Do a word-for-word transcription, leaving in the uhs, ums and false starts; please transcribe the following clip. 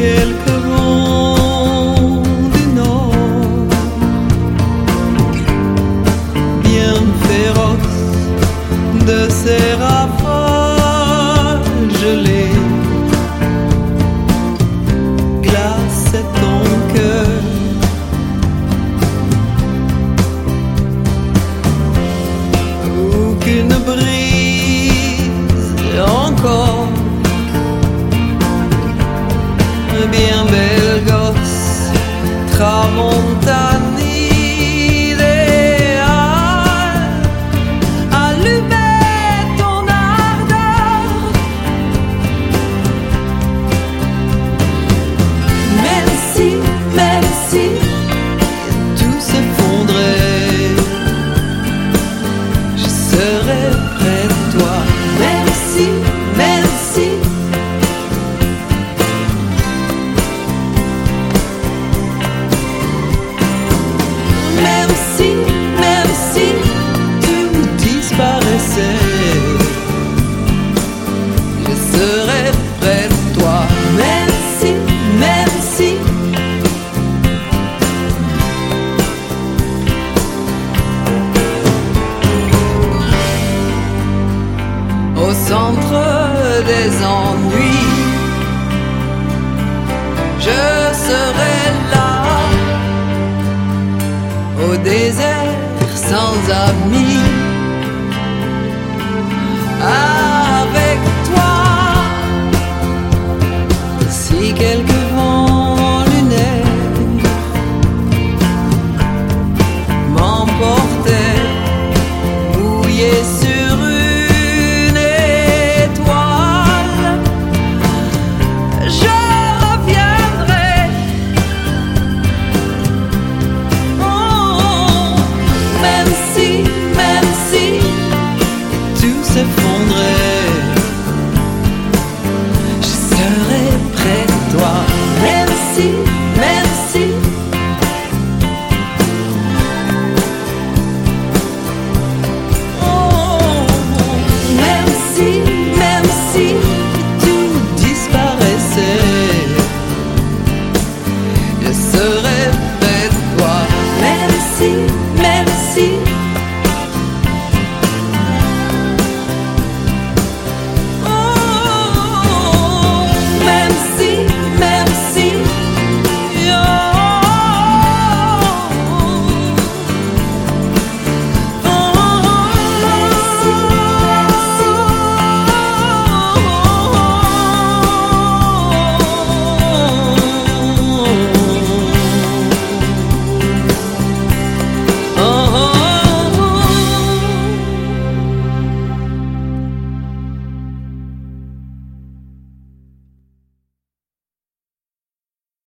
quelques vents du nord, bien féroces de ces rafales gelées, glaçaient ton cœur. Ou qu'une brise encore, bien belle gosse, tramontane idéale, allumait ton ardeur. Même si, même si tout s'effondrait, je serais près de toi. Même si, même si Même si, même si tout disparaissait, je serais près de toi. Même si, même si au centre des ennuis, je serai là. Au désert sans amis, avec toi. Si quelqu'un